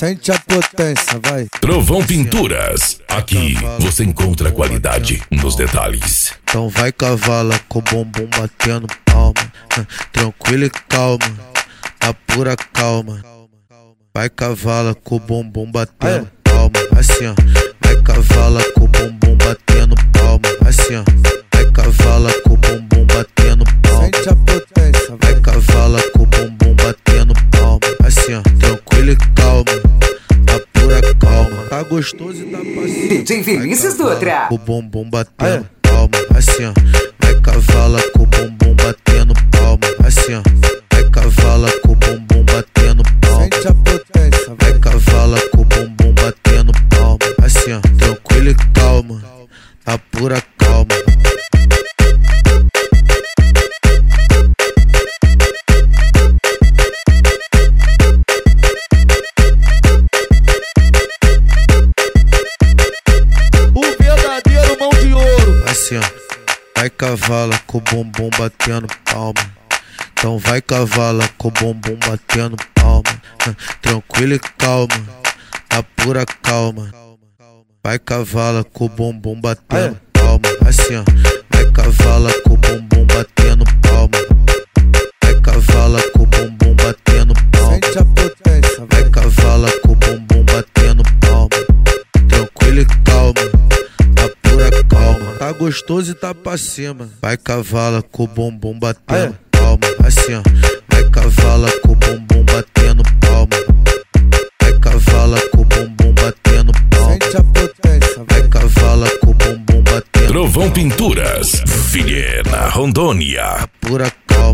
Sente a potência, vai. Trovão Pinturas. Aqui você encontra qualidade nos detalhes. Então vai cavala com o bumbum batendo palma, tranquilo e calma, na pura calma. Vai cavala com o bumbum batendo palma, assim ó. Vai cavala com o bumbum batendo palma, assim ó. Vai cavala com o bumbum batendo palma. Sente a potência, vai cavala com o bumbum batendo palma, assim ó. Tranquilo e calma, na pura calma. Tá gostoso e tá passivo. DJ Vinícius Dutra. Com o bumbum batendo palma, assim ó. Vai cavala com o bumbum batendo palma, assim ó. Vai cavala com o bumbum batendo palma. Sente a potência, vai cavala com o bumbum batendo palma, assim ó. Tranquilo e calma, na pura calma. O verdadeiro mão de ouro. Assim ó, vai cavala com o bumbum batendo palma. Então vai cavala com o bumbum batendo palma, tranquilo e calma, na pura calma. Vai cavala com o bumbum batendo palma, assim ó. Vai cavala com o bumbum batendo palma. Vai cavala com o bumbum batendo palma. Sente a potência, vai cavala com o bumbum batendo palma. Tranquilo e calma, na pura calma. Tá gostoso e tá pra cima. Vai cavala com o bumbum batendo palma, assim ó. Vai cavala com o bumbum batendo palma. Vai cavala com o bumbum batendo palma. Sente a potência, vai cavala com o bumbum batendo. Trovão Pinturas, Vilhena, Rondônia. Pura calma.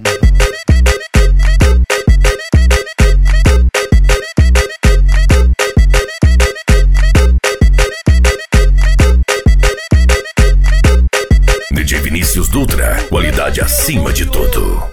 DJ Vinícius Dutra, qualidade acima de tudo.